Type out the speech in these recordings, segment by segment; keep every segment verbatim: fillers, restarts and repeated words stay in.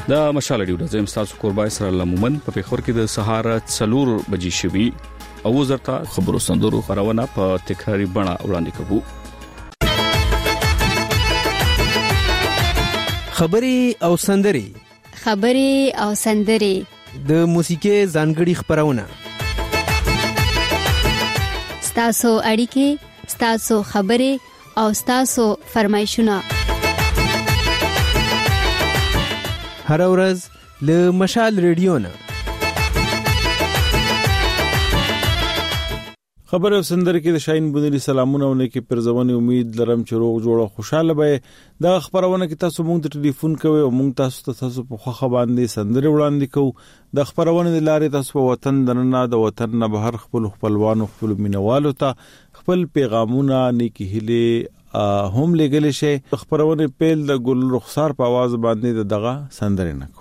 دا مشال ډیو زم تاسو قربای سره لمومن په پیښور کې د سهار څلور بجې شوي او زرتا خبرو سندرو خبرونه په تکراری بڼه وړاندې کوو. خبري او سندري خبري او سندري د موسیقي ځانګړي خبرونه ستاسو اړیکې ستاسو خبري او ستاسو فرمایشونه هر ورځ له مشال ریډیو نه خبر او سندر کې د شاهین بونلي سلامونه ونه کې پرځونی امید لرم چې روغ جوړه خوشاله به دا خبرونه کې تاسو مونږ ته ټلیفون کوئ او مونږ تاسو ته تاسو په خوخه باندې سندره وړاندې کوو. د خبرونه د لارې تاسو په وطن دننه د وطن نه بهر خپل خپلوانو خپل مینوالو ته خپل پیغامونه نیکی هلي هم لګل شي. خبرونه پیل د ګل رخسار په आवाज باندې دغه سندره نکو.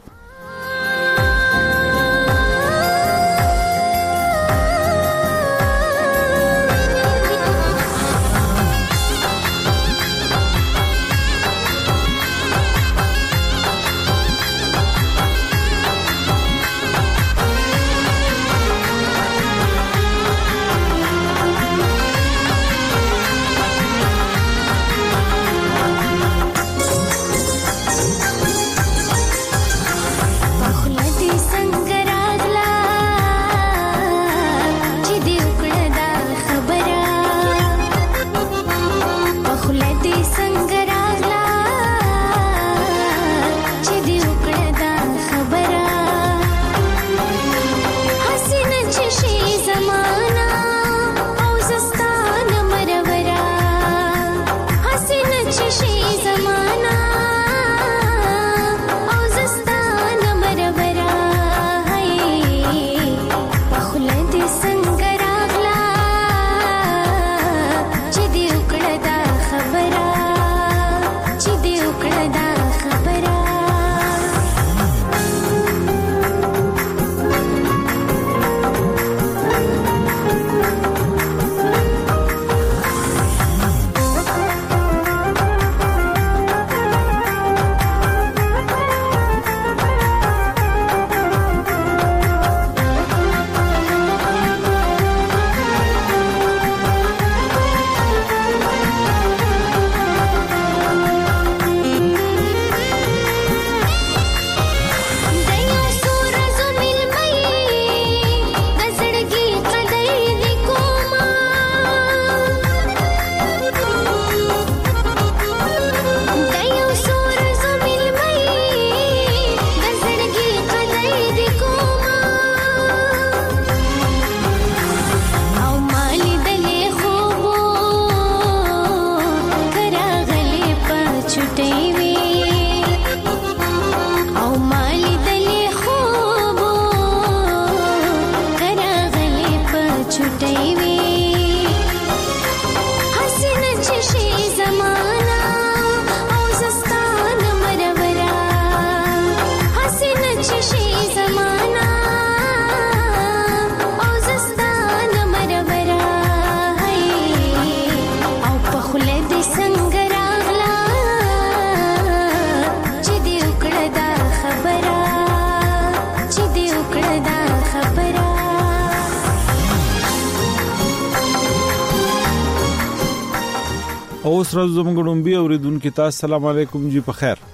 اوس راز زموږ ډومبي اوریدونکو ته السلام علیکم جی په خیر.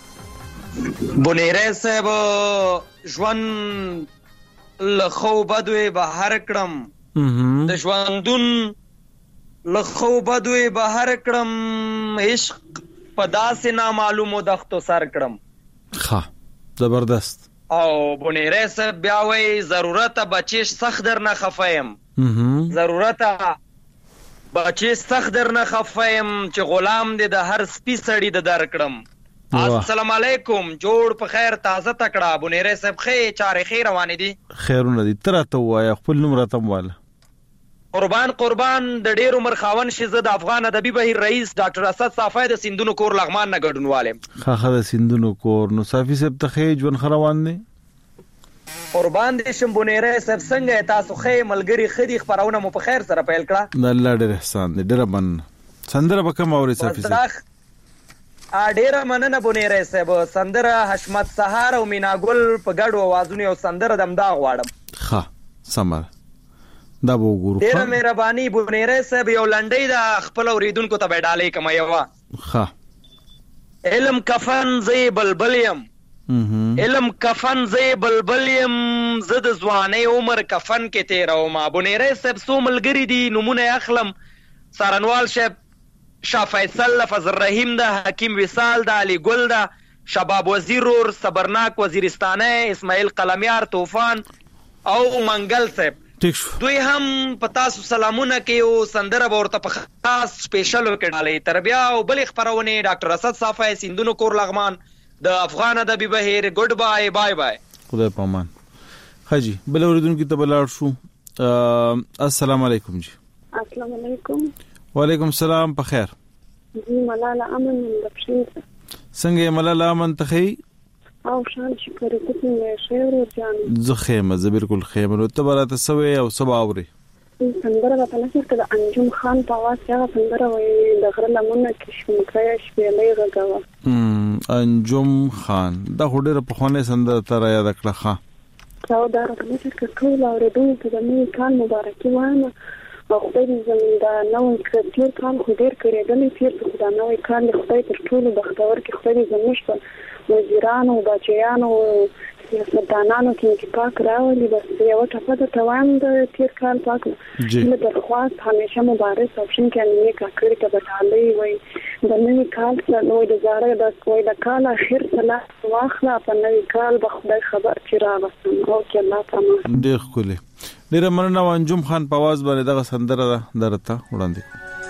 بونیره صاحب ژوند لخو بدوي بهر کړم د ژوندون لخو بدوي بهر کړم عشق پداسه نامعلومو دختو سر کړم. ها زبردست. او بونیره صاحب بیا وای ضرورت بچیش سخت در نه خفایم ضرورت بچی سخت در نه خفایم چې غلام دې د هر سپی سړی د در کړم. السلام علیکم جوړ په خیر تازه تکړه بونیره صاحب خې چارې خیر روانې دي خیرونه دي تر ته وای خپل نوم راته واله. قربان قربان د ډیر عمر خاون شزه د افغان ادبي بهیر رئیس ډاکټر اسد صافی د سندونو کور لغمان نه ګډونواله. خاخه د سندونو کور نو صافی صاحب ته خې ژوند خروان دي. قربان دې شم بونیره صاحب څنګه تاسو خې ملګری خدي خبرونه مو په خیر سره پیل کړه. د الله ډېر احسان دې ډېر من سندره به کوم اوري صافی صاحب. ډیره مننه بونیری صاحب. سندره حشمت سهار او مینا ګل په ګډو اوازونو یو سندره دمدا غواړم. ښه سمه دا به وګورو. ډیره مهرباني بونیری صاحب. یو لنډۍ د خپل اوریدونکو ته به ډالۍ کوم. یو ښه علم کفن زی بلبل یم، علم کفن زی بلبل یم، زه د ځوانۍ عمر کفن کې تیروم. بونیری صاحب څو ملګري دي نومونه اخلم. سارنوال شیب، شاه فیصل، لفظ الرحیم ده، حکیم وصال ده، علی ګل ده، شباب وزیر ور، صبرناک وزیرستانه، اسماعیل قلمیار، طوفان او منګل صاحب. دوی هم په تاسو سلامونه کوي او سندره به ورته په خاص سپیشل کې ډالۍ. تر بیا او بلې خپرونې ډاکټر اسد صافی، سیندونو کور لغمان، د افغان ادبي بهیر. ګډ بای بای بای. خدای پامان. خاجي بل اوریدونکو ته بلار شو. السلام علیکم جی. السلام علیکم. وعلیکم السلام. په خیر جی. ملاله امن من بخشید. څنګه ملاله امن تخی او شان شکر ته مې شعر ورجان زه خیمه زه بالکل خیمه نو ته براته سوي او سبا اوري سندره په تاسو کې د انجم خان په واس هغه سندره وایي د غره لمنه کې شمکای شپېلې غږوا. انجم خان دا هډره په خونه سندره تر یاد کړه. ښه راو دا راته چې ټول اوریدونکو د نوي کال مبارکي وایم او خدای دې زموږ د نوې تیر کال خو ډیر کړېدلې تیر په دا نوې کال خدای تر ټولو بختور کې خدای دې زموږ په وزیرانو بچیانو سیاستدانانو کې پاک راولي. بس یو ټپه د توان د تیر کال پاک له درخواست همیشه مبارک آپشن کې نه کا کړی ته بټالې وای د نوې کال سره نوې د زړه د کوی د کال اخر سره واخلا په نوې کال به خدای خبر چې راوستم او کې الله تعالی ډیر خولي ډیر مننه. انجم خان په आवाज باندې دغه سندره درته وړاندې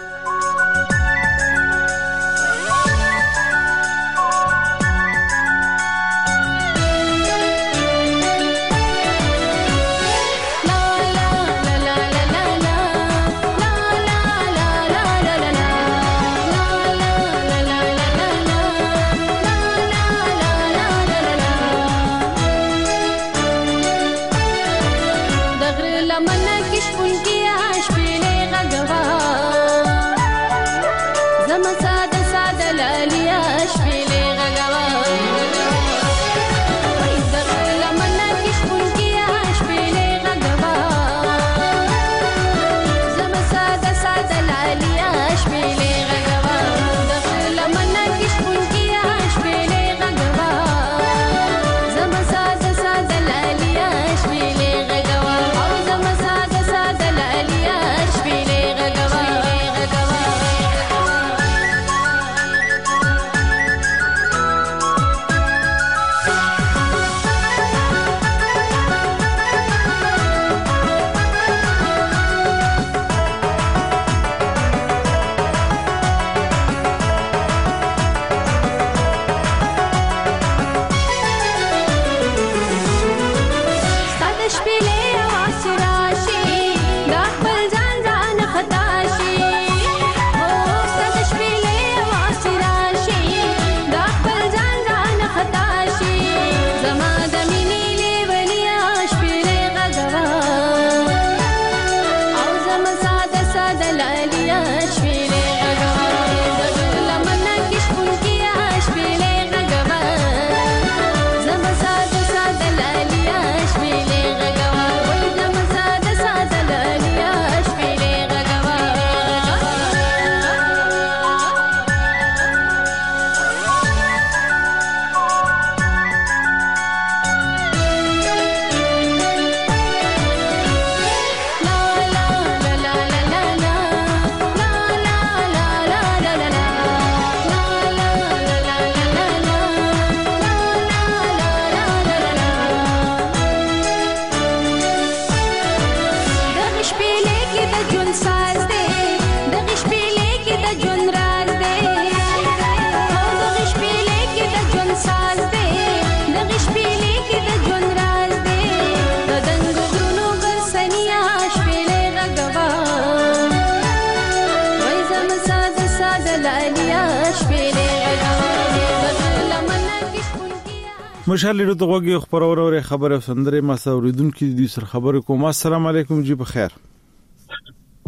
مشال له دغه خبرونه خبره سندره ما سوریدونکو د سر خبره کوم. السلام علیکم جی بخیر.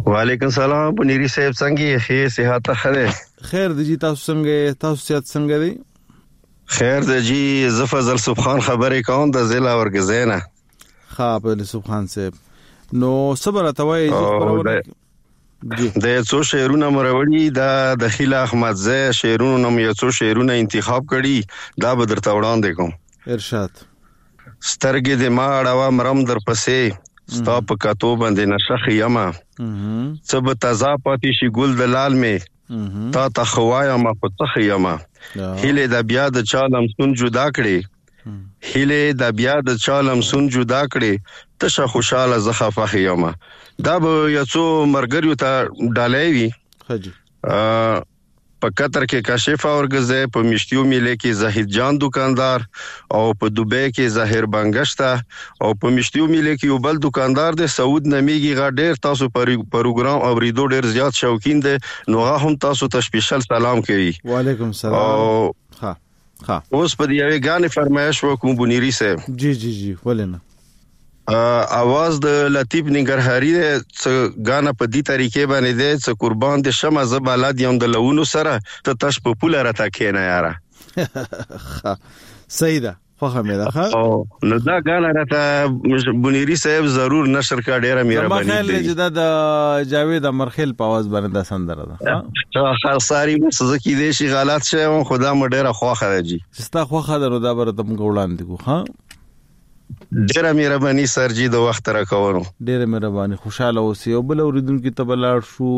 وعلیکم سلام بنيري صاحب څنګه یې صحت ښه خیر دی جی تاسو څنګه تاسو صحت څنګه دی خیر دی جی زفزل سبحان خبرې کوم د ضلع ورګزینه خابل سبحان صاحب نو صبر اتوي خبرونه د څو شعرونه مروړي د دخیل احمد زه شعرونه نوم یو څو شعرونه انتخاب کړي دا به درته وړاندې کوم ارشاد سترګې د ما اړه مرم در پسې ستا په کاتو باندې نشخ یما څه به تازه پاتې شي ګل د لال می تا ته خوایا ما په تخ یما هله د بیا د چالم سن جدا کړي هله د بیا د چالم سن جدا کړي تشه خوشاله زخه فخ یما دا به یڅو مرګریو ته ډالېوي خجی په قطر کې کاشف اورګزه په مشتیو میلې کې زاهد جان دکاندار او په دوبه کې ظاهر بنگشتا او په مشتیو میلې کې یو بل دکاندار د سعود نمیږي غا ډیر تاسو پروګرام اوریدو ډیر زیات شوقین دي نو هم تاسو ته سپیشل سلام کوي وعلیکم السلام ها ها اوس په دې غانې فرمایش وکوم بنيري صاحب جی جی جی ولنه اواز د لطیف ننګرهاري څ غانا په دې طریقې باندې ده چې قربان دي شمه زبالاد یم د لونو سره ته تاش په پوله راته کېنه یاره صحیح ده خو همې ده ها نو دا غانا راته بنيري صاحب ضرور نشر کا ډیره مهرباني ما خیال لږه د جاوید امرخیل په आवाज باندې د سندره ده ها خاصاري مسزکی دي شي غلط شه خدا مې ډیره خوخه ده جی ستا خوخه ده دا بر ته موږ وړاندې کو ها ډیره مهرباني سر جی د وخت را کوونو ډیره مهرباني خوشاله اوسئ او بل اوریدونکو ته بلار شو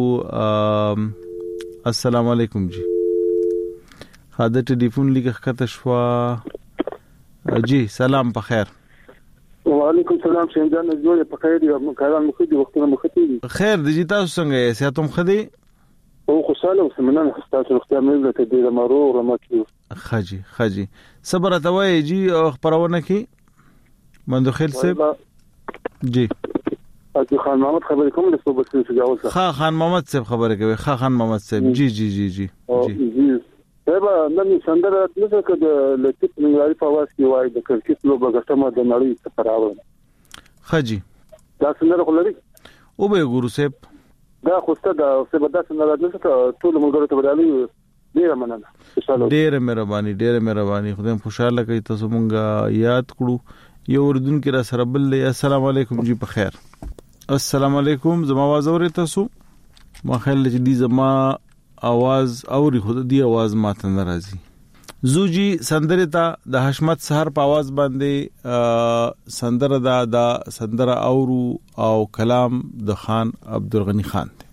السلام علیکم جی خاطر ټلیفون لیکه کته شو جی سلام په خیر وعلیکم السلام څنګه نه جوړه په خیر یو کاران مخ دي وختونه مخ دي خیر دی تاسو څنګه یې ساتم خدي او خوشاله اوسمنه تاسو وخت مې ته دې مرو رمکیو خجی خجی صبر اتوي جی خبرونه کی مندو خیل صاحب جی اته خان محمد خبرې کوم د صوبې څخه جواب خا خان محمد صاحب خبرې کوي خا خان محمد صاحب جی جی جی جی جی سبا نن سندره د څه د لطیف ننګرهاري په واس کې وای د کرکټ لوبه غټمه د نړۍ څخه راوړل خجی دا سندره خلري او به ګورو صاحب دا خوسته دا سبا دا سندره د څه ټول موږ ته ورالي ډیره مننه ډیره مهرباني ډیره مهرباني خدای خوشاله کوي تاسو مونږه یاد کړو یو اردن کې را سره بل دی السلام علیکم جی په خیر السلام علیکم زما आवाज اورئ تاسو ما خیال چې دی زما आवाज اوري خود دی आवाज ماته ناراضي زوجي سندره تا د حشمت سحر په आवाज باندې سندره دا د سندره اورو او کلام د خان عبدالغنی خان دی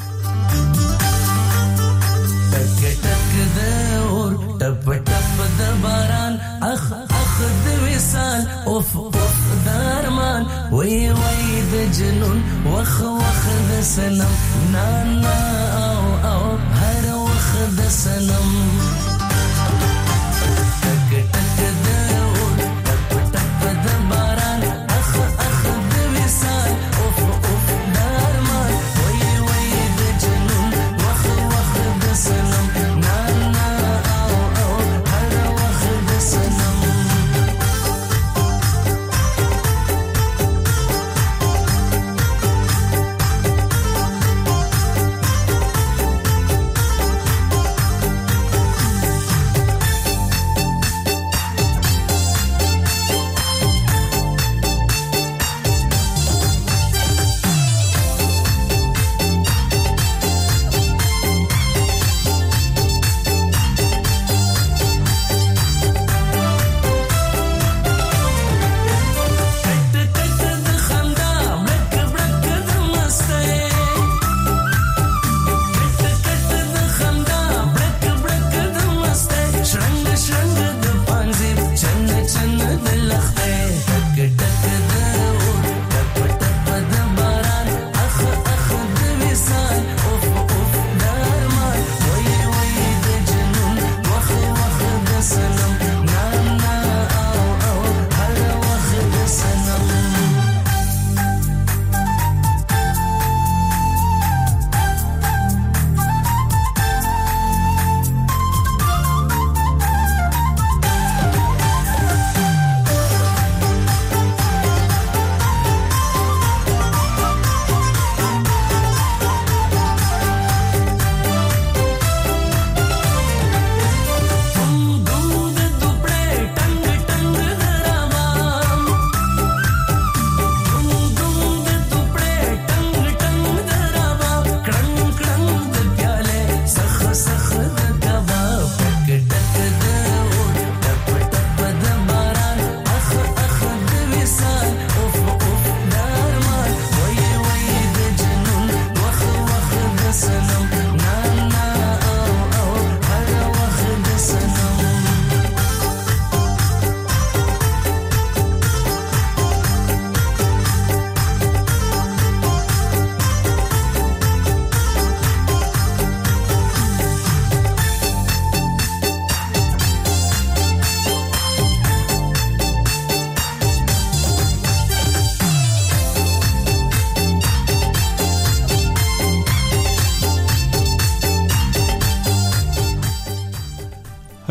تک تک د اور ټپ ټپ د باران اخ د وصال اوف اوف درمان وی وی د جنون وخ وخ د سنم نا نا او او هر وخ د سنم تک تک د اور ټپ ټپ د باران اخ اخ د وصال اوف اوف درمان وی وی د جنون وخ وخ د سنم نا نا او او هر وخ د سنم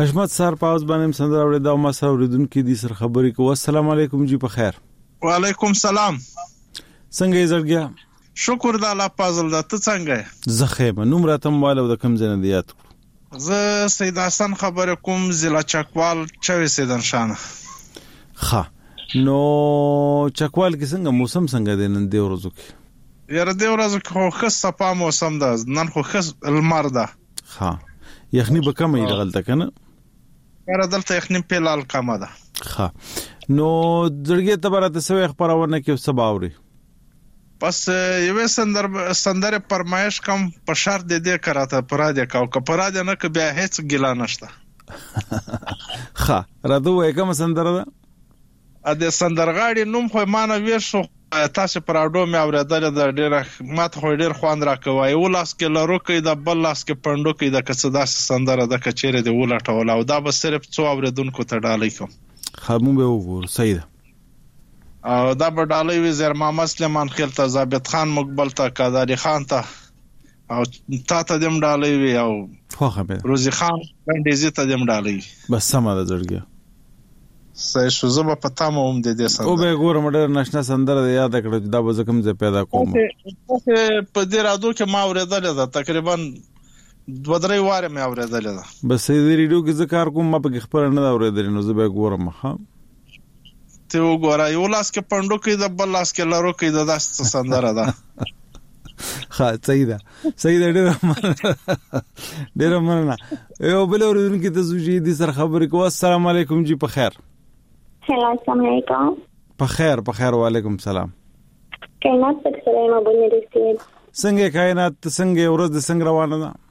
حشمت سار پاوز باندې سندره اورې دا ما سره اوریدونکو دي سر خبرې کو. السلام علیکم جی په خیر. وعلیکم سلام. څنګه یې زړګیا؟ شکر د الله فضل ده. ته څنګه؟ زه خیمه. نوم راته موبایل د کوم ځای نه دی یاد کړو؟ زه سید حسن خبرې کوم، ضلع چکوال، چوي سیدن شانه. ښه، نو چکوال کې څنګه موسم څنګه دی نن دی ورځو کې؟ یاره دی ورځو کې خو ښه صفا موسم ده، نن خو ښه لمر ده. ښه، یخني به کمه وي دغلته که نه؟ یاره دلته یخني فعلحال کمه ده. ښه، نو زړګي ته به راته څه وایي خپرونه کې څه به اورې؟ بس یوې سندر سندره فرمایش کوم په شرط د دې کراته پرادیا کاو که پرادیا نه که بیا هیڅ ګیلا نشته. ښه، راته وایي کومه سندره ده؟ ا دې سندرغاړي نوم خو ما نه ویل شو، تاسو پر اډو مې اورېدل د ډېر ماته خو ډېر خوند راکوي. یو لاس کې لرو کې د بل لاس کې پندو کې د کڅدا سندره د کچېره دی ولټول او دا به صرف څو اوریدونکو ته ډالۍ کوم. خمو به وګور سید او دا به ډالۍ وي زیر محمد سلیمان خیل ته، ثابت خان مقبل ته، قادری خان ته او تا ته دم ډالۍ وي او خو خبر روزي خان بنديزي ته دم ډالۍ. بس سم ده زړګي. سې شو زما پتا مو هم د دې سندره او به ګورم ډېر نشنا سندره یاد کړو دا به زکم زه پیدا کوم. په دې رادو کې ما اورېدل ده تقریبا دوه درې واره مې اورېدل ده. بس دې ریډیو کې ذکر کوم ما په خبر نه اورېدل نو زه به ګورم. ها ته وګوره یو لاس کې پندو کې د بل لاس کې لارو کې د داس سندره ده. ها صحیح ده صحیح ده. ډېر ډېر مننه. یو بل اورېدونکو ته زوجي دي سر خبرې کو. السلام علیکم جی په خیر. السلام علیکم. په خیر په خیر. وعلیکم سلام. کائنات پر سلام ابو ندیسین. څنګه کائنات څنګه ورځ د څنګه روانه ده؟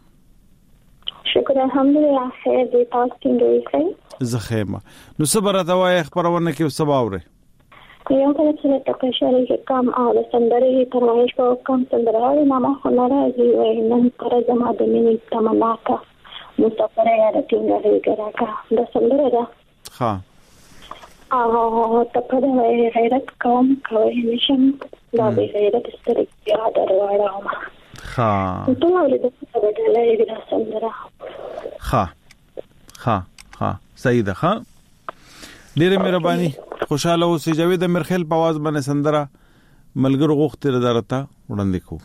شکر الحمدلله خیر دی. تاسو څنګه یې؟ زه خیمه. نو صبر ته وای خبرونه کې سبا اوري. یو کله چې تاسو شریک کم او د سندرې فرمایش کو کم سندرې ما ما خو ناراضي وای نن پر زما د مینې تمنا کا مسافر یا د ټینګه لري کا د سندره ده. ها او ته په دې غیرت کوم کوي نشم دا به غیرت سترګې یاد راوړم. ها ته ولې د څه بدلې د سندره؟ ها ها ها صحیح ده. ها ډېر مهرباني. خوشاله اوسې. جاوید مرخیل په आवाज باندې سندره ملګر غوښتل درته وړاندې کو.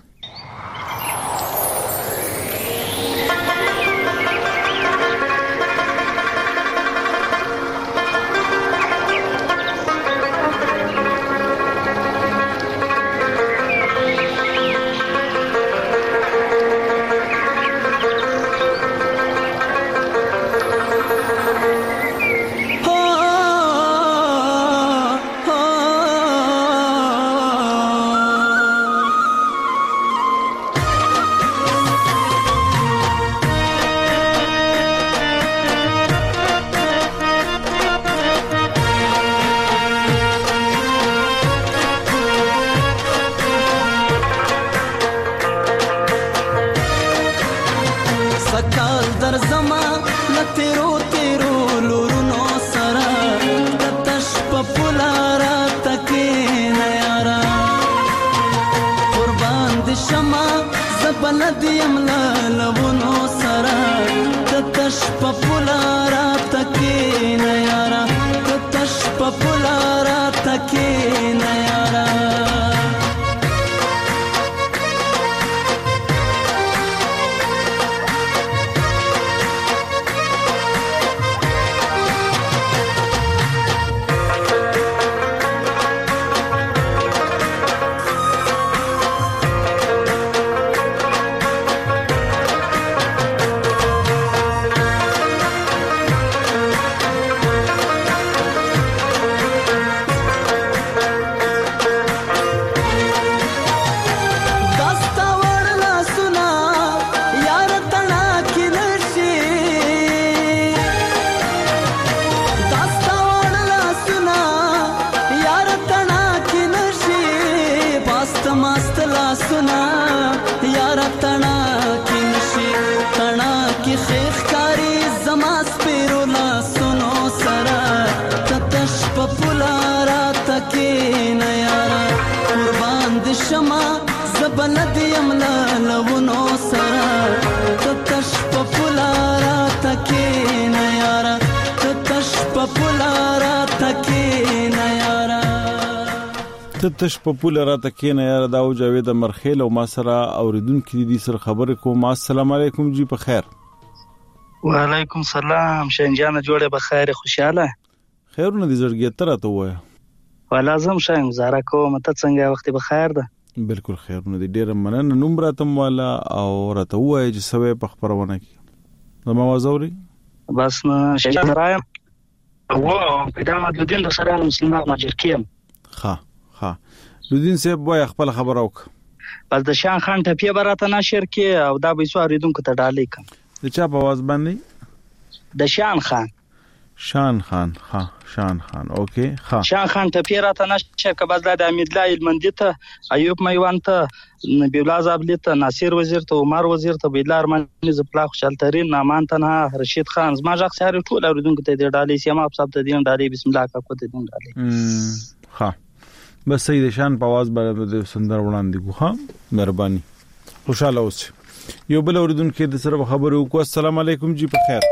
زبلد یملا لونو سرا تتش پپولارا تکین یارا تتش پپولارا تکین یارا تتش پپولارا تکین یارا دا جاوید مرخیل او ما سره اوریدونکو دي سره خبرې کوم. السلام علیکم جی په خیر. وعلیکم سلام شنجانه جوړه به خیر خوشاله خیرونه دي زړګي تر ته وای ولازم شایم زاره کوم ته څنګه وخت به خیر ده بالکل خیرونه دي ډیر مننه نوم راتم والا او راته وای چې سوي په خبرونه کې نو ما وزوري بس نه شنجانه رایم او پیدا د دین د سره مسلمان ماجر کیم ها ها لودین صاحب وای خپل خبر اوک بس د شان خان ټپی براته نشر کې او دا به سو اوریدونکو ته ډالې کم د چا په आवाज باندې د شان خان شان خان ها شان خان اوکي ها شان خان ته پیراته نشه کباز د امید الله المندی ته ایوب میوان ته نبی الله زابلی ته ناصر وزیر ته عمر وزیر ته بیلار منی زپلا خوشال ترین نامان ته رشید خان زما ځخ سره ټول اوریدونکو ته د ډالې سیما په صاحب ته دین ډالې بسم الله کا کو ته دین ډالې ها بس سید شان په आवाज باندې سندر وړاندې کو ها مهرباني خوشاله اوسئ یو بل اوریدونکو د سره خبرو کو. السلام علیکم جی په خیر.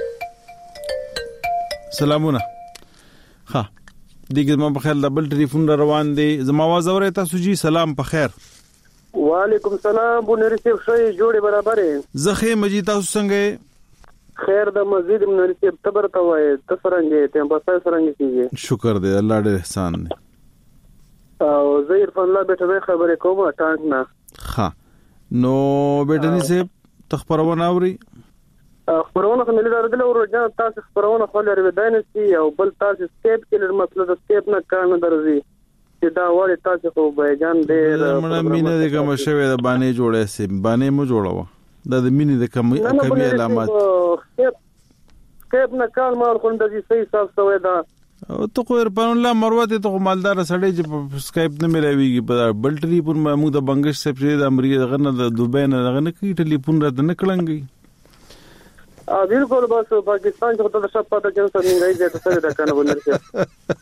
سلامونه ها دغه ما په خیر دبل ټلیفون روان دي زما आवाज اورئ تاسو جی سلام په خیر. وعلیکم السلام بونری صاحب شوي جوړه برابرې زخه مجي تاسو څنګه خیر د مسجد بونری صاحب تبر ته وای ته سرنګې ته په سر سرنګې کیږي شکر دې الله دې احسان دې او زهیر فن الله بیٹه خبرې کوم ټانک نه ها نو بیٹنی صاحب تخبرونه اوري خبرونه کوم ملي دار د ورجان تاسو خبرونه خو لري ودانسي او بل تاسو سکیپ کې لر مسله د سکیپ نه کار نه درځي چې دا وړي تاسو خو بیجان دې مړه مینه د کوم شوی د باندې جوړه سي باندې مو جوړاوه د مینه د کوم کومي علامات سکیپ نه کار مال خو د دې صحیح حساب سوی دا او ته خو رپان الله مروته ته مالدار سړی چې سکایپ نه ملويږي په بل ټلیفون مو د بنگش سپ د امریکا دغه نه د دوبۍ نه دغه نه کی ټلیفون راته نه کړنګي ا بالکل بس پاکستان ته د شپ پته چې سر نه راځي ته سره د کنه ونرسي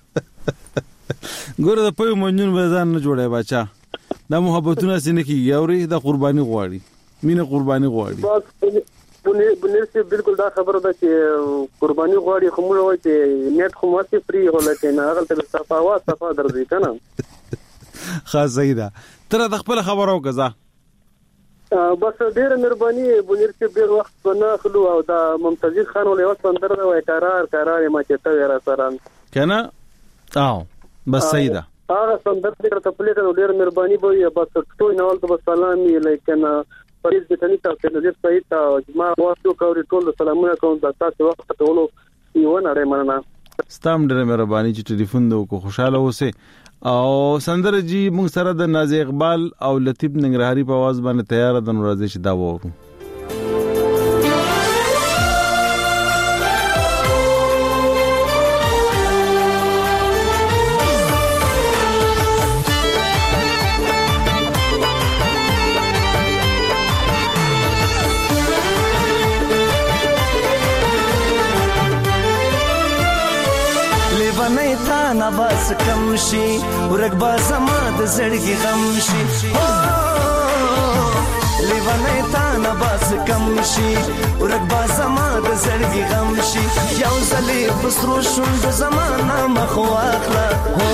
ګوره د پوی مونږ وزن نه جوړه بچا د محبتونه سینې کیږي اوري د قرباني غواړي مینه قرباني غواړي بس بنرسي بالکل دا خبره ده چې قرباني غواړي خو موږ وایي چې نیټ خو ماسي فری هوله کې نه هغه ته صفاوا صفا درځي کنه خاص زیدا تر د خپل خبرو غزا بس ډیر مهرباني بنرسي ډیر وخت بنا خلو او دا ممتاز خان ولې وخت اندر دا وای قرار قرار ما چې ته را سره کنه او بس سیدا هغه سندر دې ته پلیټ ډیر مهرباني به بس ټوی نو ته سلامي لیکن پریز د تنی تاسو ته دې صحیح تا ما واسو کوي ټول سلامونه کوم د تاسو وخت ته ولو یو نه لري مننه ستام ډېر مهرباني چې ټلیفون دو کو خوشاله اوسه او سندر جی موږ سره د ناز اقبال او لطیف ننګرهاري په आवाज باندې تیار د نورازي چې دا وورو بس کم شي ورګ با زما د زړګي غم شي لیوانه تا نه بس کم شي ورګ با زما د زړګي غم شي یو ځلې بسرو شوند زمانہ مخ واخلا هو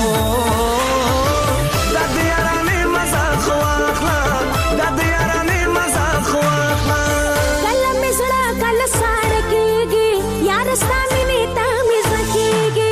د دې یارانه مزه خو واخلا د دې یارانه مزه خو واخلا کله مې سره کله سار کېږي یار ستامي نه تا مې زکیږي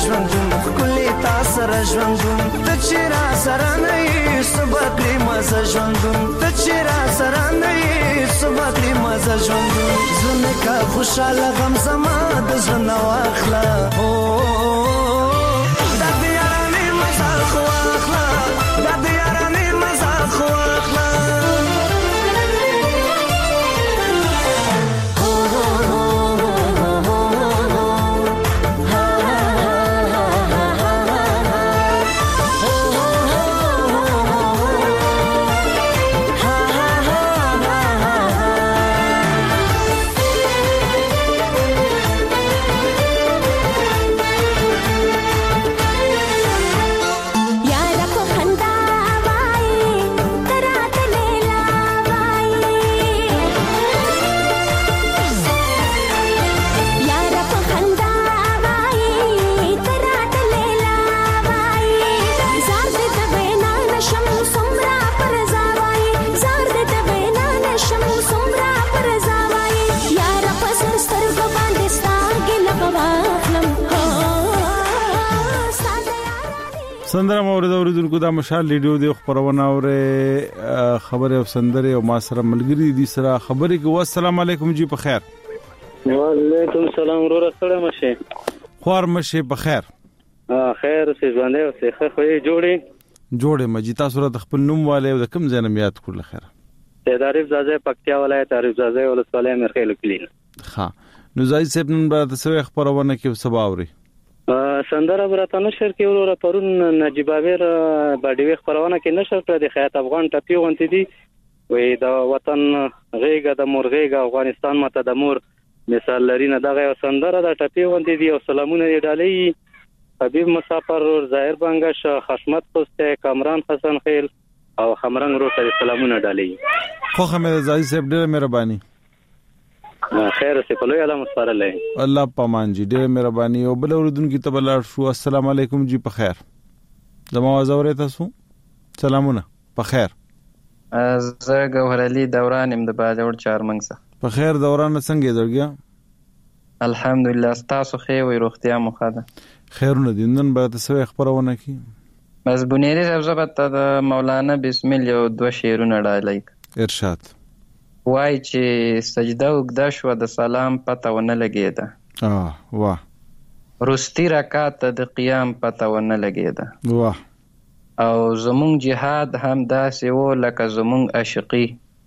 ژوندون ښکلې تا سره ژوندون ته چې را سره نه یې څه به کړې مزه ژوندون ته چې را سره نه یې څه به کړې مزه ژوندون زړه که خوشحاله غم زما د زړه نه واخله دا د یارانې مزه خو واخله دا د یارانې مزه خو واخله سندره مورد اوریدونکو دا مشال ریډیو دی خبرونه اوره خبره او سندره او ما سره ملګری دي سره خبرې کو السلام علیکم جی په خیر وعلیکم السلام ورور سره مشه خور مشه په خیر ها خیر سي ژوندې او سي خو جوړي جوړه مجیتا سره د خپل نوم والے او د کم ځای یاد کول خیر سید عارف زاده پکتیا ولایت عارف زاده ولسوالۍ مرخیل کلین ها نو زای سپ نن به تاسو خبرونه کې سبا اوري سندره برته نشر کې ورور پرون نجیب اویر باډي خبرونه کې نشر کړ د خیات افغان ټپی ونت دي وې د وطن غېګه د مورغېګه افغانستان ماته د مور مثال لري نه دغه سندره د ټپی ونت دي او سلامونه ډالۍ حبیب مسافر ظاهر بنگش خشمت پسته کامران حسن خیل او خمرنګ رو ته سلامونه ډالۍ خو حمید زاهد صاحب ډېر مهرباني خیر سي په لوی علامه سپارلې الله پامان جی ډېر مهرباني او بل اوردونکو ته بل شو السلام علیکم جی په خیر زما وزوره تاسو سلامونه په خیر زه ګوهر علي دوران يم د باجوړ چارمنګ څخه په خیر دوران څنګه درګیا الحمدلله تاسو خیر وي روغتیا مو ښه ده خیرونه دي نن به تاسو خبرونه کی بس بنيري صاحب زبط د مولانا بسم الله یو دوه شعرونه ډالای ارشاد وای چې سجده وکړه شو د سلام پته ونه لګیده اه واه رستی رکعت د قیام پته ونه لګیده واه او زمون جهاد هم داسې و لکه زمون عاشقی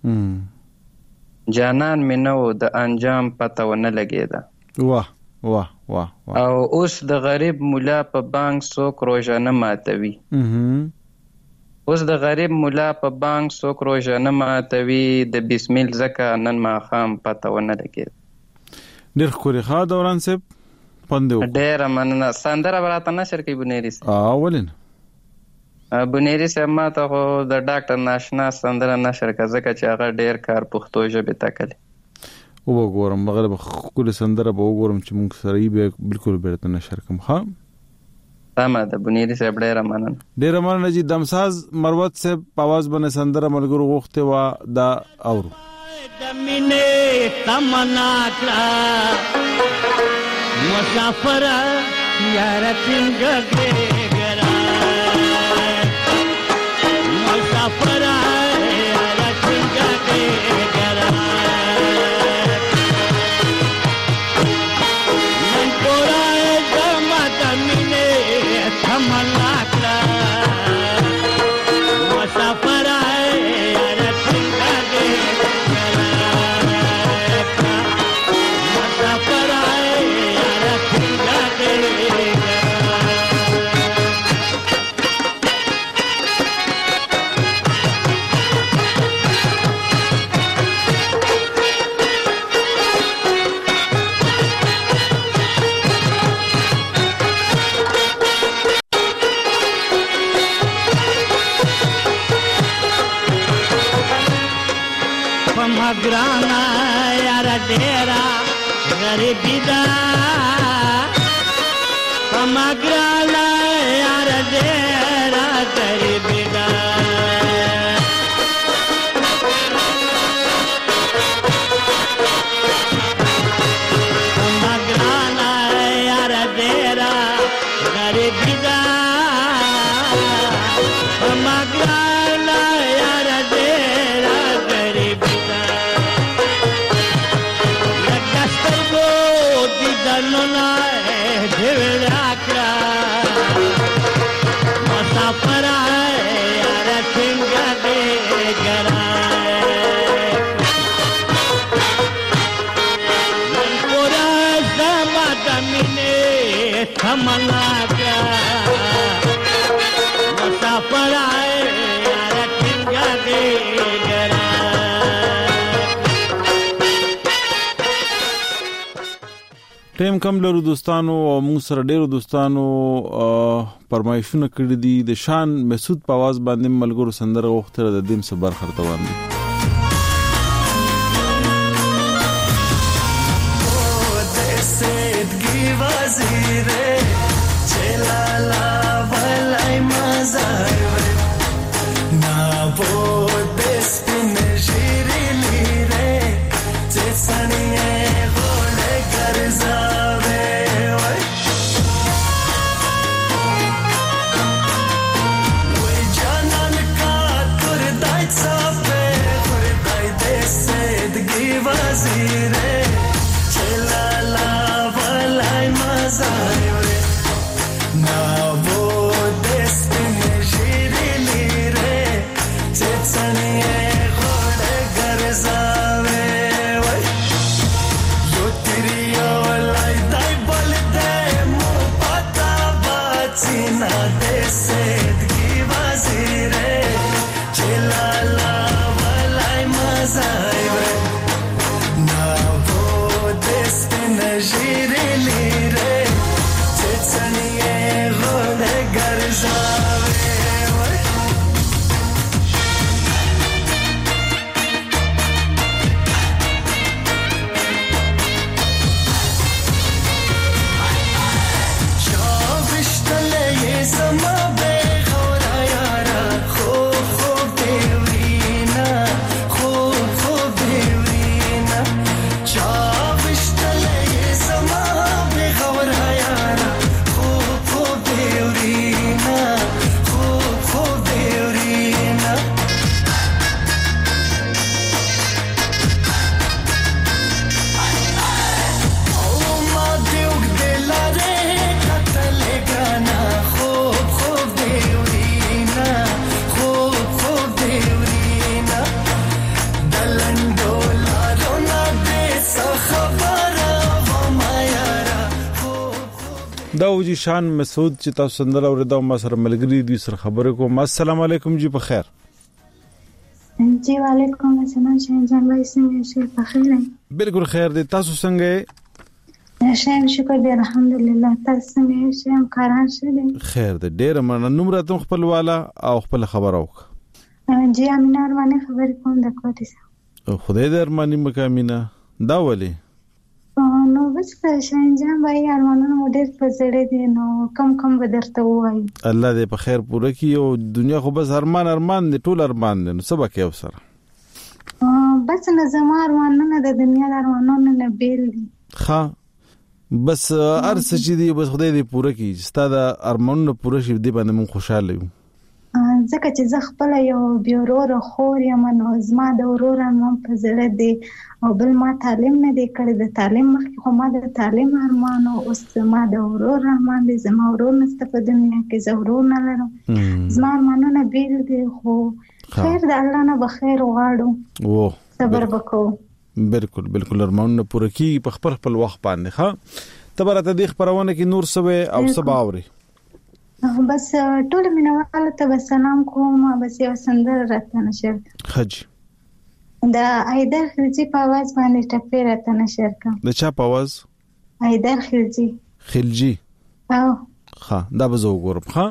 جانان مې نو د انجام پته ونه لګیده واه واه واه او اوس د غریب مولا په بانک څوک روزه نه ماتوي اوس د غریب مولا په بانک څوک روزه نه ماتوي د بسم الله زکه نن ما خام پته ونه لګید ډېر خوري ښه دوران صاحب پندو ډېر مننه سندره براته نشر کوي بنيري اه ولین بنيري صاحب ما ته د ډاکټر ناشنا سندره نشر کا زکه چې هغه ډېر کار پښتو ژبه تکل او وګورم مغرب کول سندره به وګورم چې موږ سره یې بالکل بیرته نشر کوم ها تمه د بنيري صاحب ډېر مننه ډېر مننه جی دمساز مروت صاحب پاواز باندې سندره ملګرو غوښته وا دا اورو دمینه تمنا کړه مسافر یار څنګه ګرا مسافر یار څنګه ګرا من پورا زما دمینه تمنا کړه مسافر یار څنګه ګرا مسافر یار څنګه ګرانا یار ډیرا غریبی دا کما ګرانا یار ډیرا غریبی دا کما ګرانا یار ډیرا نونا دیو راکړه مسافر یار څنګه دې ګرا نن پورا زما د مینې تمنا کړه مسافر یار څنګه دې ګرا ټیم کم لرو دوستانو او موږ سره ډیرو دوستانو پرمایشونه کړې دي د شان مسعود په आवाज باندې ملګرو سندره وختره د دیم صبر خرته باندې او د سیدګي وزیر چلالا ولای مزای نا بو د سپین شيري لره چې سنيه غوړه ګرځا داوجی شان مسعود چې تاسو سندره اوریدو ما سره ملګری دي سره خبرې کوم السلام علیکم جی په خیر جی وعلیکم السلام شاهین جان بھائی څنګه شئ په خیر بالکل خیر دي تاسو څنګه شاهین شکر دی الحمدلله تاسو څنګه شئ کاران شئ خیر دی ډیر مننه نوم راتم خپل والا او خپل خبر اوک جی امینه ارمانه خبر کوم د کوټه خدای دې ارمانی مکامینه دا ولی نو بس شاهین جان بھائی ارمانونه مډر په زړه دي نو کم کم بدرته وای الله دې په خیر پوره کړي او دنیا خو بس ارمان ارمان دي ټول ارمان دي نو سبا کې اوسره بس نه زما ارمانونه د دنیا ارمانونه نه بیل دي ها بس ارڅ چې دی بس خدای دې پوره کړي ستاسو ارمانونه پوره شي دې باندې مون خوشاله یو ځکه چې زه خپل یو بیورور خور یم نو زما د ورور نوم په زړه دی او بل ما تعلیم نه دی کړی د تعلیم مخکې خو ما د تعلیم ارمان او اوس ما د ورور ارمان دی زما ورور نشته په دنیا کې زه ورور نه لرم زما ارمانونه بیل دي خو خیر د الله نه بخیر غواړو او صبر وکړو بالکل بالکل ارمانونه پوره کی په خپل خپل وخت باندې ښه تبرته د خبرونه کې نور سوي او سباوري بس ټول مینوالو ته سلام کوم بس یو سندره راته نشر حج دا ایدر خلجی په आवाज باندې ټپه راته نشر کا د چا په आवाज ایدر خلجی خلجی او ها دا به زه وګورم ها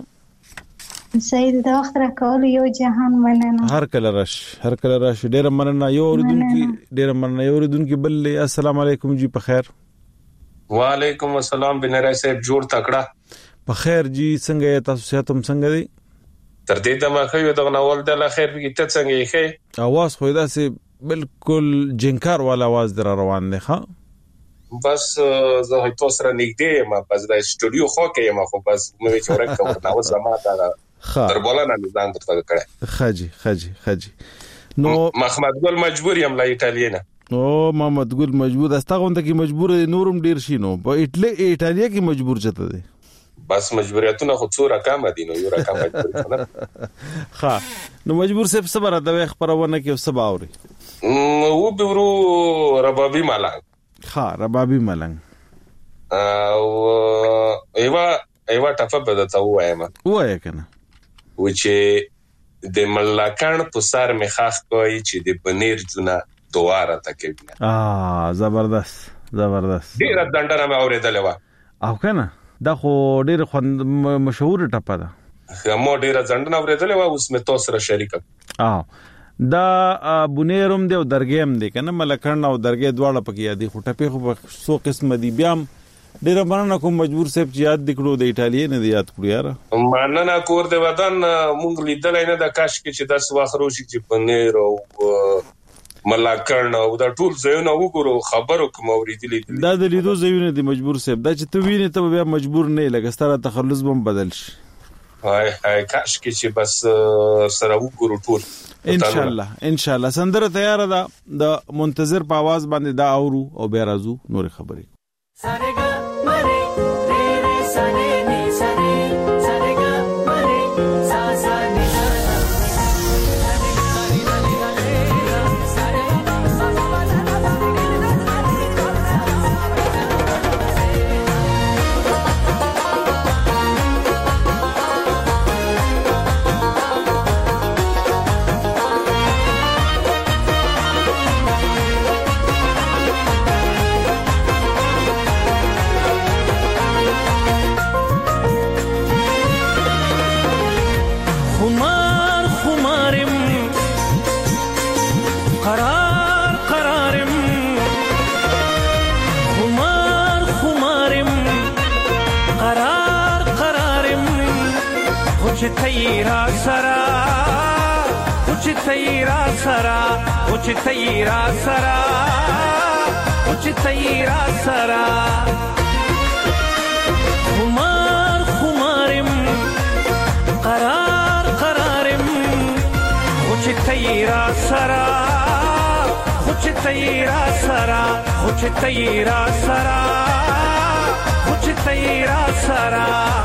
سید دا وخت را کول یو جهان مننه هر کله راش هر کله راش ډیر مننه یو اوردونکو ډیر مننه یو اوردونکو بل السلام علیکم جی په خیر وعلیکم السلام بنره صاحب جوړ تکړه په خیر جی څنګه تاسو ساتم څنګه دی تر دې دمه خو یو دغه نوول د خیر کې ته څنګه یې خې اواز خو دا سي بالکل جنکار والا आवाज در روان دی ها بس زه هیڅ سره نږدې ما بس د استودیو خو کې ما خو بس مې چورک کوم نو زما ته تر بولانه نظام ته کړه خاجي خاجي خاجي نو محمد ګل مجبور یم لا ایتالینه او محمد ګل مجبور استا غونډه کې مجبور نورم ډیر شي نو په اټلی ایتالیا کې مجبور چته دی بس مجبوریتونه خو څو رقم دي نو یو رقم مجبور نه ها نو مجبور سب صبر د خبرونه کې سبا اوري او بیرو ربابي ملنګ ها ربابي ملنګ او ایوا ایوا ټفه په دته وایم وای کنه و چې د ملکان په سر مخاخ کوي چې د پنیر جنا دواره تکي اه زبردست زبردست ډیر دندره مې اورېدلې و او کنه دا خو ډیر مشهور ټپه ده مو ډیر ځندنه اورېدلې و اوس مې تاسو سره شریک اه دا بونیروم دی او درګیم دی کنه ملکان او درګې دواړه پکې یادي خو ټپه خو سو قسم دی بیا ډیر مننه کوم مجبور صاحب چې یاد دکړو د ایتالیا نه دی یاد کړو یار مننه کور دی ودان مونږ لیدلای نه د کاش کې چې داس واخروشي چې پنیر او ملکان او دا ټول ځایونه وګورو خبرو کوم اوریدلې دا د لیدو ځایونه دی مجبور صاحب دا چې تو وینې ته بیا مجبور نه لګ ستاره تخلص بم بدل شي هاي هاي کاش کې چې بس سره وګورو ټول ان شاء الله ان شاء الله سندره تیار ده د منتظر په आवाज باندې دا اورو او بیا راځو نور خبرې تیرا سرا کچھ تیرا سرا کچھ تیرا سرا کچھ تیرا سرا خمار خمارم قرار قرارم کچھ تیرا سرا کچھ تیرا سرا کچھ تیرا سرا کچھ تیرا سرا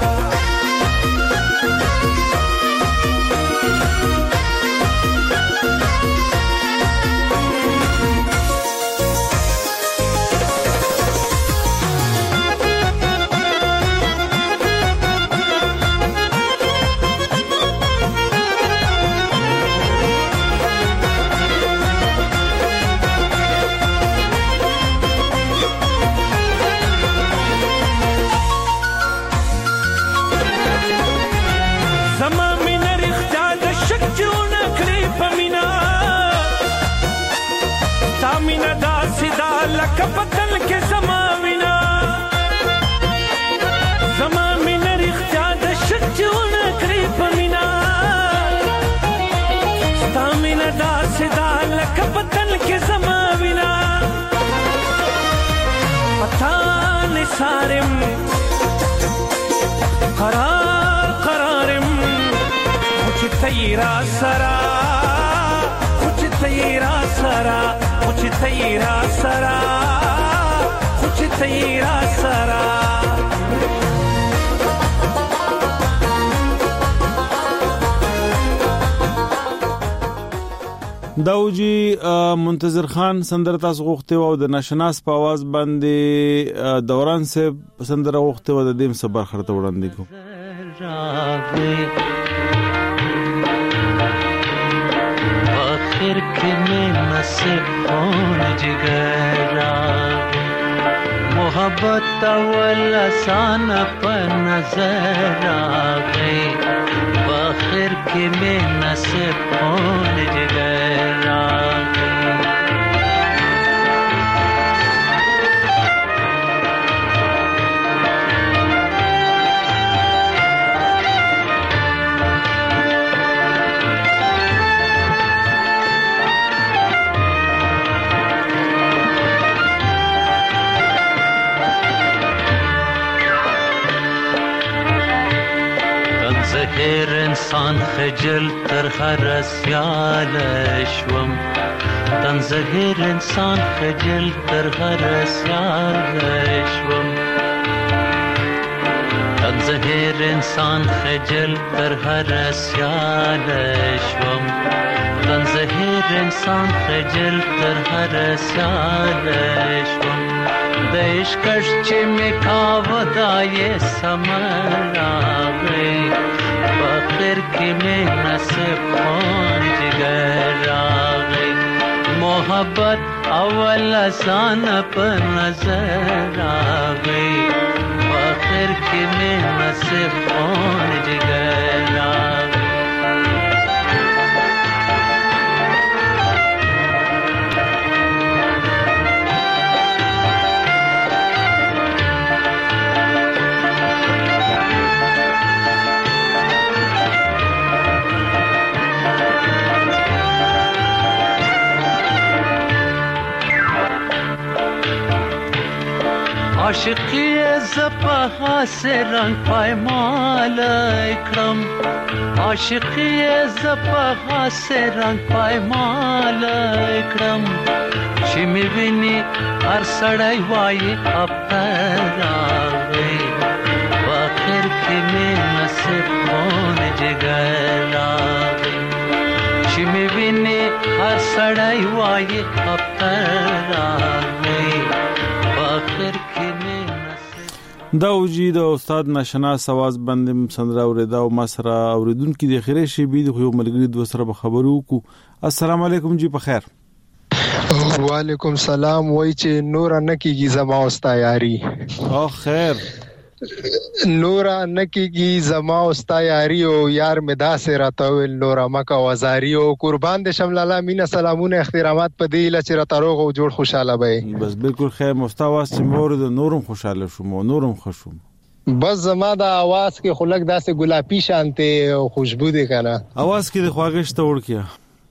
کپتل کې زماوینا زمامین رښتیا د شچونه کړی پمینا ستامینا داسې دا لکپتل کې زماوینا پتا نثارم قرار قرارم کچھ تیرا سرا کچھ تیرا سرا کچھ تیرا سرا کچھ تیرا سرا داوجی منتظر خان سندره تاسو غوښته و د ناشناس په आवाज باندې دوران صاحب سندره غوښته و د دیم صبر خرته وړاندې کو आखिर के में नसीब कौन जिगरा मोहब्बत अव्वल आसान पर नजर आ गई आखिर के में नसीब कौन जिगरा زهر انسان خجل تر خرسیال شوم تن زهر انسان خجل تر خرسیال شوم تن زهر انسان خجل تر خرسیال شوم تن زهر انسان خجل تر خرسیال شوم د عشقش چې می کاوه دا یې سمر راغی فخر کې می نصیب خون جگر راغی محبت اول آسان په نظر راغی فخر کې می نصیب خون جگر راغی عاشقی زپا سے رنگ پایمال اکرم عاشقی زپا سے رنگ پایمال اکرم چې می ویني هر سړی وایي اپر راغی واخر کې می نصیب خون جگر راغی چې می ویني هر سړی وایي اپر راغی واخر کې دا وجی د استاد ناشناس आवाज باندې سندره اوریدا او مسره اوریدونکو د خیره شی بي د خو ملګری د وسره خبرو کو السلام علیکم جی په خیر وعلیکم سلام وای چې نور نه کیږي زما اوستا یاري او خیر نور نه کیږي زما اوستا یاري او یار مدا سے راتول نور مکا وزاري او قربان د شمل الله مینا سلامونه احترامات په دی لچ راتروغ او جوړ خوشاله وي بس بالکل خیر مستواس چې مورد نورم خوشاله شوم نورم خوشوم بس زما د आवाज کې خلک داسې ګلابي شانته او خوشبو دي کنه आवाज کې د خواږشته ورکیا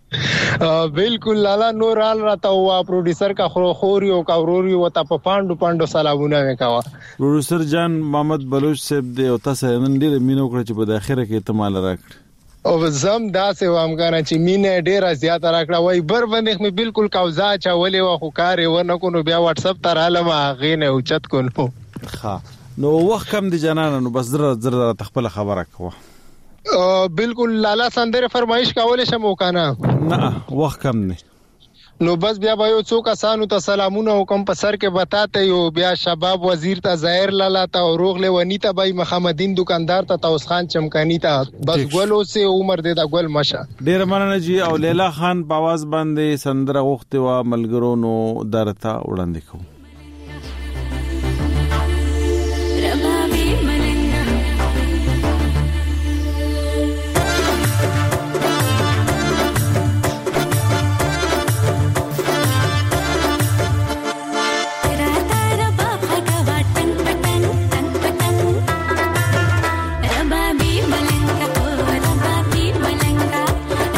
بالکل لالا نور آل راته وا پروډوسر کا خوري او کا وروري وتا په پاندو پاندو سلامونه وکاوه پروډوسر جان محمد بلوچ صاحب دی او تاسو نن ډیر مينو کړ چې په اخره کې اعتماد راکړ او زم داسې وام کنه چې مینه ډیره زیاته راکړه وای بر باندې مې بالکل کاوزا چولې وا خو کار و نه کو نو بیا واتس اپ تر عالم غینه او چت کو نو ها نو وخت کم دي جنانه نو بس زره زره تخپل خبره کوه بالکل لالا سندره فرمایش کولې شمو کنه نه وخت کم نه نو بس بیا به یو څوک اسانو ته سلامونه حکم په سر کې بتاته یو بیا شباب وزیر ته ظاهر لالا ته روغله ونی ته بای محمدین دکاندار ته توس خان چمکانی ته بس ګلو سه عمر دې دا ګل مشه ډیر مننه جی او لیلا خان په आवाज باندې سندره وخت وا ملګرو نو درته وړاندې کوم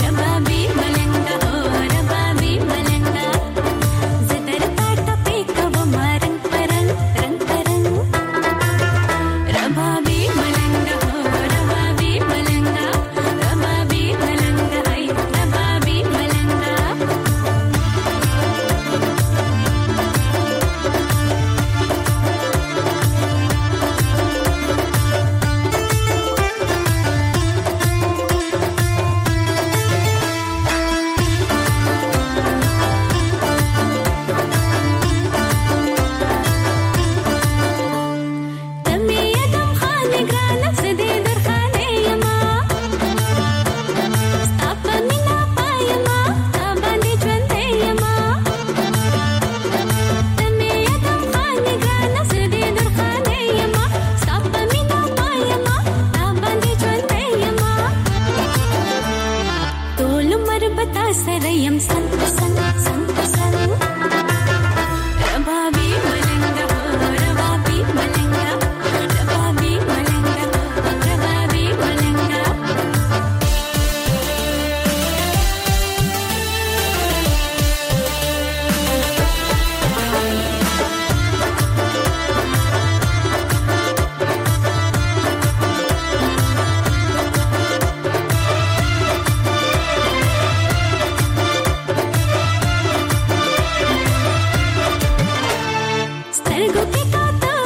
Pick up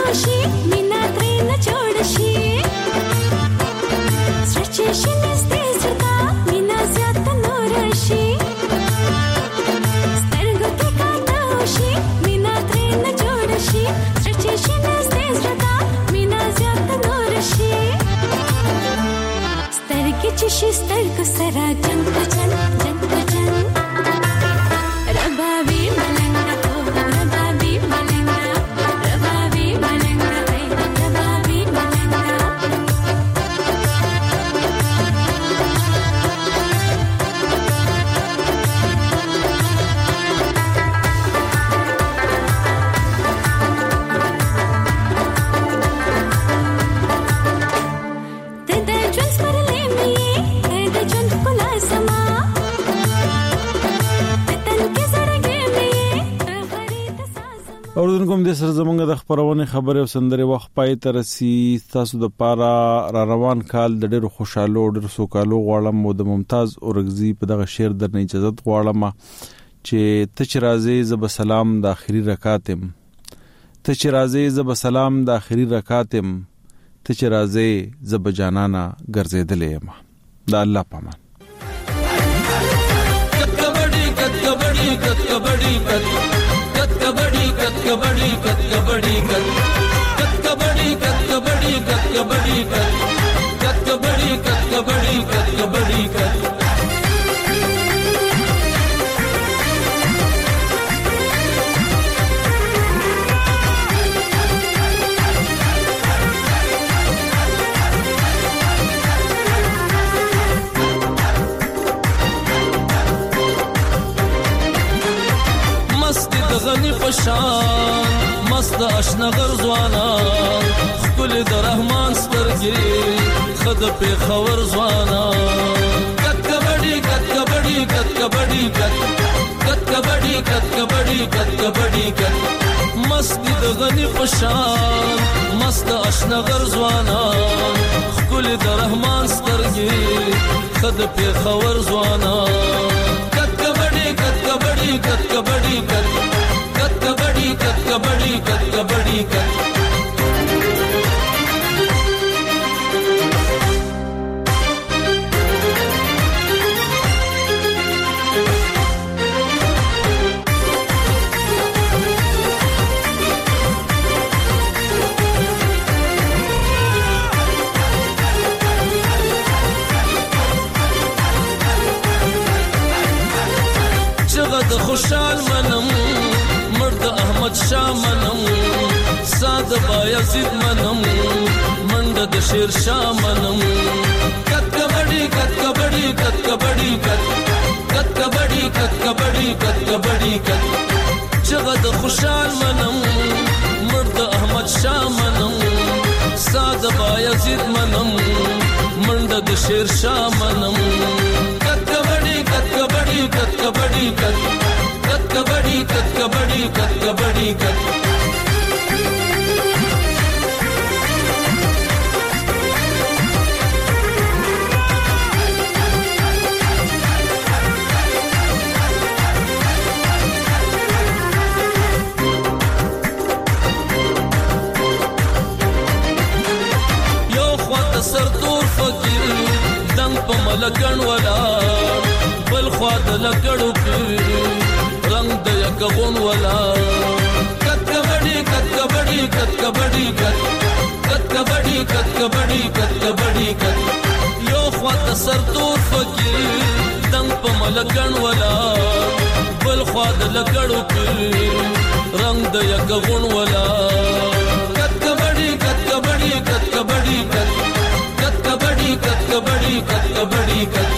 شي مینا ترې نه جوړ شي سچې شي نستې زړه مینا زیات نور شي سترګو کې کاته شي مینا ترې نه جوړ شي سچې شي نستې زړه مینا زیات نور شي سترګې چې شي سترګو سره جنگ جنگ جنگ جنگ ربابي ملنګ تو ربابي ملنګ ربابي ملنګ ربابي ملنګ اوردونکو د سر زمونږ د خبرونه خبره او سندره وخت پای تر سي تاسو د پارا را روان کال د ډېر خوشاله او ډېر سوکالو غواړم او د ممتاز اورغزي په دغه شعر د اجازه غواړم چې ته چې راځي زب سلام د اخري رکعاتم ته چې راځي زب سلام د اخري رکعاتم ته چې راځي زب جانانا ګرځیدلې ما د الله پامان کبډي کبډي کبډي کت کبډي کت کبډي کت کبډي کت کبډي کت کبډي کت کبډي کت کبډي کت کبډي کت کبډي کت غنی پشان مست آشنا غرزوانا خپل د رحمان سترګې خد په خبر زوانا کت کبډي کت کبډي کت کبډي کت کبډي کت کبډي کت کبډي کت مست د غنی پشان مست آشنا غرزوانا خپل د رحمان سترګې خد په خبر زوانا کت کبډي کت کبډي کت کبډي کت کبډي کت کبډي کت کبډي کت چغد خوشال منم مرد احمد شاه منم ساده بایزید منم منډه د شیر شاه منم کت کبډي کت کبډي کت کبډي کت کت کبډي کت کبډي کت کبډي کت چغد خوشال منم مرد احمد شاه منم ساده بایزید منم منډه د شیر شاه منم کت کبډي کت کبډي کت کبډي کت کت کبډي کت کبډي کت کبډي کت یو خواته سردور فقیر دنګ په ملکن ولا بل خواته لکړو رنگ د یکون ولا کت کبډي کت کبډي کت کبډي کت کت کبډي کت کبډي کت کبډي کت یو خواته سردور فقیر دنګ په ملکن ولا بل خواته لکړو رنگ د یکون ولا کت کبډي کت کبډي کت کبډي کت کت کبډي کت کبډي کت کبډي کت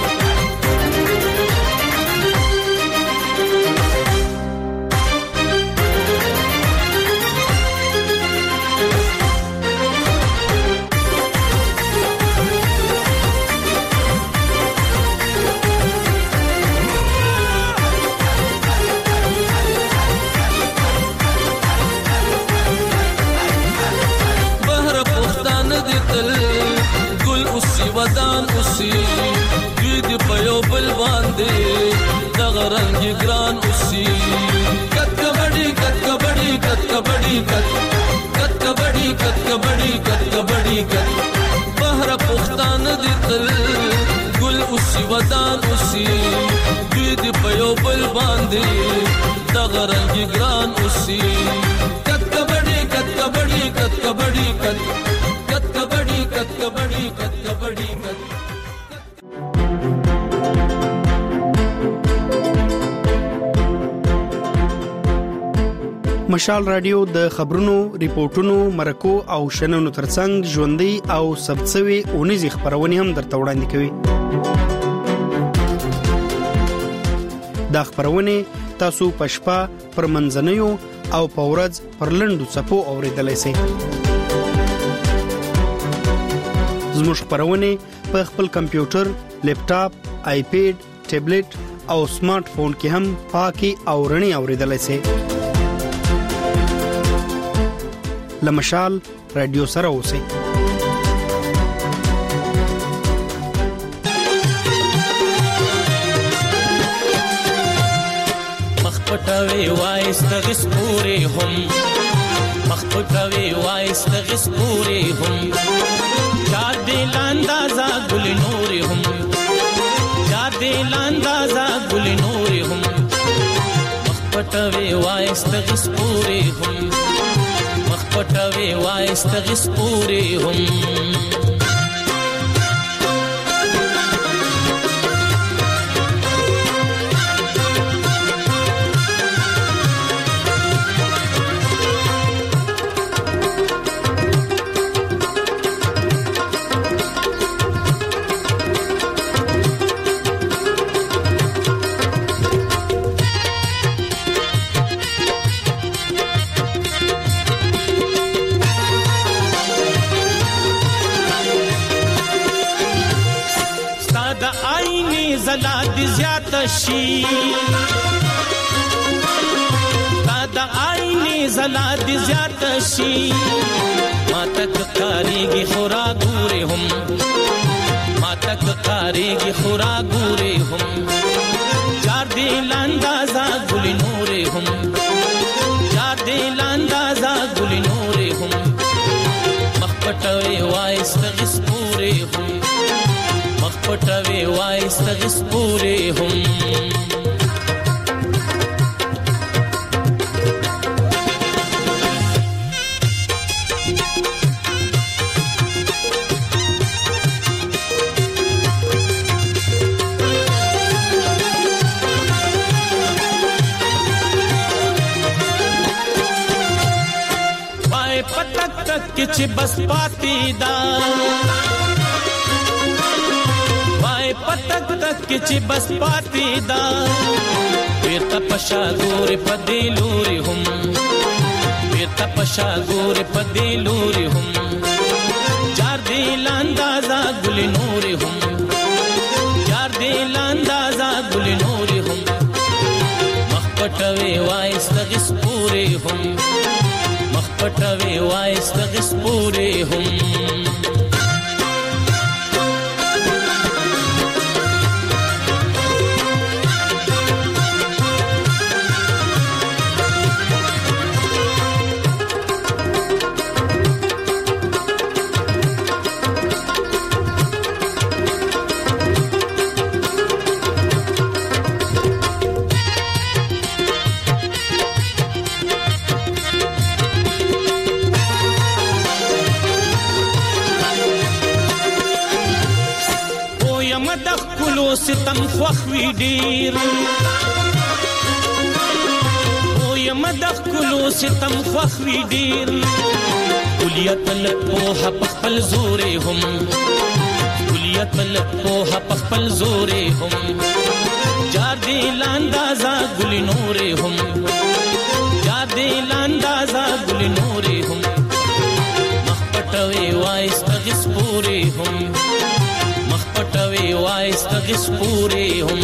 کبډي کټ کبډي کټ کبډي کټ بهر پښتان دي تل ګل اوسي ودان اوسي دوی دې په یو بل باندې دغه رنګ ګران اوسي کټ کبډي کټ کبډي کټ کبډي کټ کټ کبډي کټ کبډي کټ کبډي کټ مشال رادیو د خبرونو، ریپورتونو، مرکو او شننو ترڅنګ ژوندۍ او ثبتسوي اونیزي خبرونه هم درته وړاندې کوي. دا خبرونه تاسو پښپا پر منځنیو او پورز پر لندو صفو اوریدلای شئ. زموږ خبرونه په خپل کمپیوټر، لیپټاپ، آیپیډ، ټابلیټ او سمارټ فون کې هم پاکي او رڼي اوریدلای شئ. لمشال رادیو سره اوسئ. مخپټوي وایستغس پوره هم مخپټوي وایستغس پوره هم چار دې لاندازا ګل نور هم چار دې لاندازا ګل نور هم مخپټوي وایستغس پوره هم پټوي وایستغس پوره هم زلاد زیات شي دا عیني زلاد زیات شي ما تک کاریږي خورا ګوري هم ما تک کاریږي خورا ګوري هم چار دی لاندازا ګل نور هم چار دی لاندازا ګل نور هم مخپټوي وایستغس پوره هم پټوي وایستغس پوره هم وای پټک تک چې بس پاتې دا پتک تک چې بس پاتې دا بیرته پشا ګور پدې لوري هم بیرته پشا ګور پدې لوري هم چار دې لاندازا ګل نور هم چار دې لاندازا ګل نور هم مخپټوي وایستغس پوره هم مخپټوي وایستغس پوره هم ستم خوخوي ډیر او یم د کلو ستم خوخوي ډیر کلیت لپوه پخپل زوري هم کلیت لپوه پخپل زوري هم جار دی لاندازا ګل نور هم جار دی لاندازا ګل نور هم مخپټوي وایستغس پوره هم پټوي وایستغس پوره هم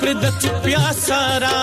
پر د چپیا سارا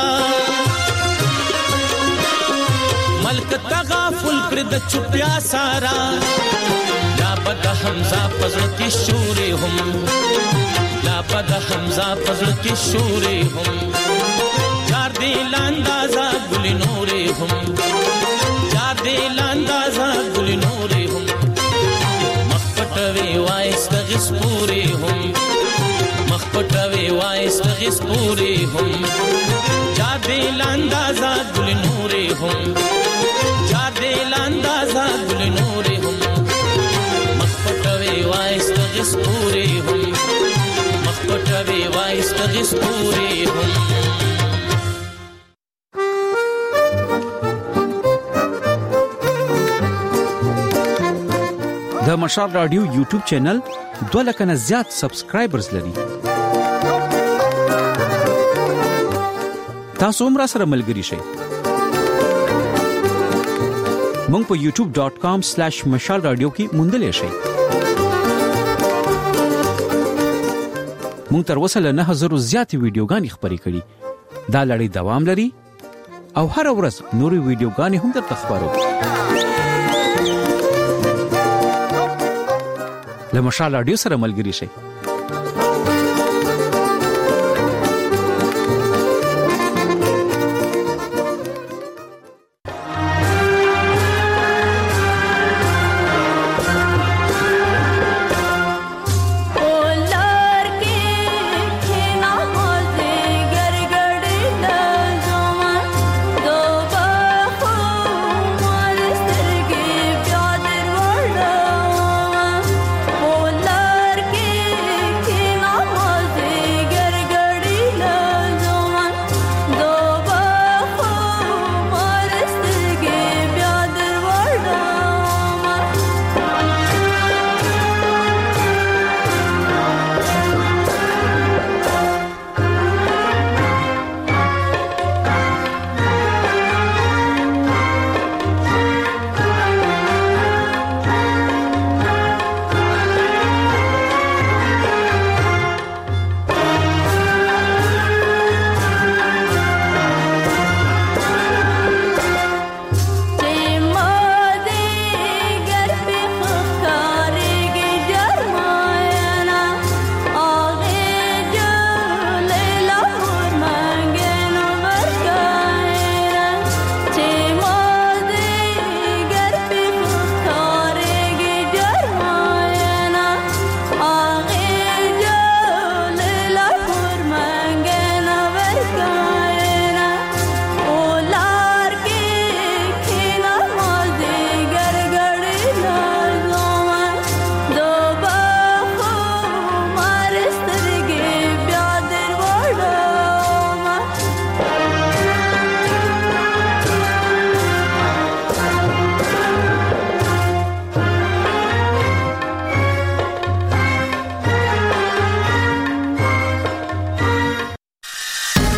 ملک تغافل پر د چپیا سارا لا بد حمزه پزړ کی شوري هم لا بد حمزه پزړ کی شوري هم چار دی لاندازا ګل نوري هم چار دی لاندازا ګل نوري هم مخپټوي وایست غسپوري هم مخپټوي وایست غسپوري هم چار دی لاندازا ګل نوري هم چار دی لاندازا ګل نوري هم مخپټوي وایست غسپوري هم مخپټوي وایست غسپوري هم د مشال رادیو یوټیوب چینل دوه لک نه زیات سبسکرایبرز لري. تاسو هم را سره ملګري شئ. مونږ په یوټیوب ډاٹ کام سلیش مشال رادیو کې موندلې شئ. مونږ تر اوسه له نه هزار زیاتې ویډیوګانې خپرې کړې. دا لړۍ دوام لري او هر ورځ نورې ویډیوګانې هم درته خبرو. له مشال رادیو سره ملګري شئ.